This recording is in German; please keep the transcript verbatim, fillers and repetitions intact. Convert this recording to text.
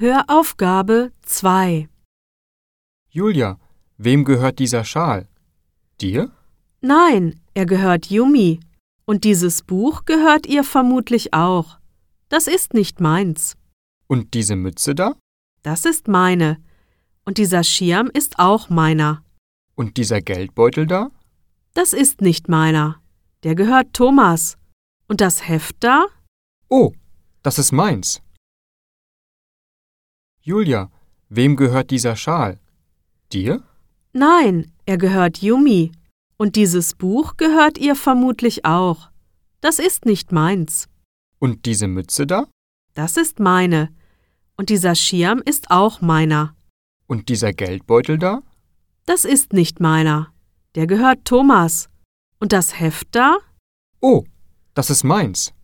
Höraufgabe zwei. Julia, wem gehört dieser Schal? Dir? Nein, er gehört Yumi. Und dieses Buch gehört ihr vermutlich auch. Das ist nicht meins. Und diese Mütze da? Das ist meine. Und dieser Schirm ist auch meiner. Und dieser Geldbeutel da? Das ist nicht meiner. Der gehört Thomas. Und das Heft da? Oh, das ist meins. Julia, wem gehört dieser Schal? Dir? Nein, er gehört Yumi. Und dieses Buch gehört ihr vermutlich auch. Das ist nicht meins. Und diese Mütze da? Das ist meine. Und dieser Schirm ist auch meiner. Und dieser Geldbeutel da? Das ist nicht meiner. Der gehört Thomas. Und das Heft da? Oh, das ist meins.